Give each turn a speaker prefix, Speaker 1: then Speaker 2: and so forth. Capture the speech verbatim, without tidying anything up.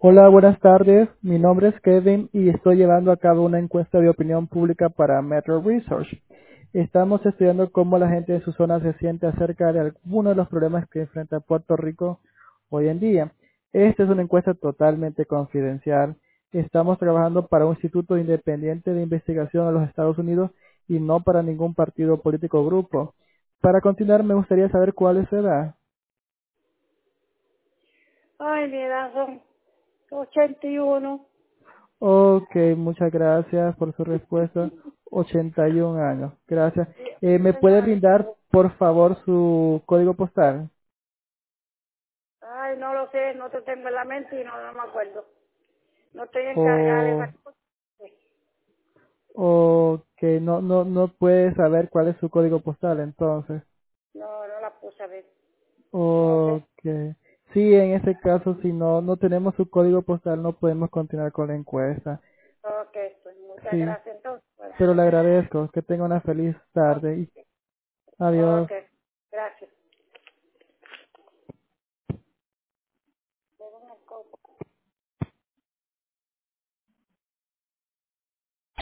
Speaker 1: Hola, buenas tardes. Mi nombre es Kevin y estoy llevando a cabo una encuesta de opinión pública para Metro Research. Estamos estudiando cómo la gente de su zona se siente acerca de algunos de los problemas que enfrenta Puerto Rico hoy en día. Esta es una encuesta totalmente confidencial. Estamos trabajando para un instituto independiente de investigación de los Estados Unidos y no para ningún partido político o grupo. Para continuar, me gustaría saber cuál es su edad.
Speaker 2: Ay, mi edad son ochenta y uno.
Speaker 1: Ok, muchas gracias por su respuesta. ochenta y un años. Gracias.
Speaker 2: Sí,
Speaker 1: Eh, ¿Me puede
Speaker 2: señores.
Speaker 1: brindar, por favor, su código postal?
Speaker 2: Ay, no lo sé, no te tengo en la mente y no, no me acuerdo. No estoy encargada de
Speaker 1: O,
Speaker 2: esas cosas.
Speaker 1: o que no, no, no puede saber cuál es su código postal, entonces.
Speaker 2: No, no la puse a ver. No sé.
Speaker 1: Ok. Sí, en ese caso, si no, no tenemos su código postal, no podemos continuar con la encuesta.
Speaker 2: Ok, pues muchas
Speaker 1: Sí,
Speaker 2: gracias entonces. Bueno,
Speaker 1: pero le agradezco. Que tenga una feliz tarde y adiós.
Speaker 2: ok, gracias.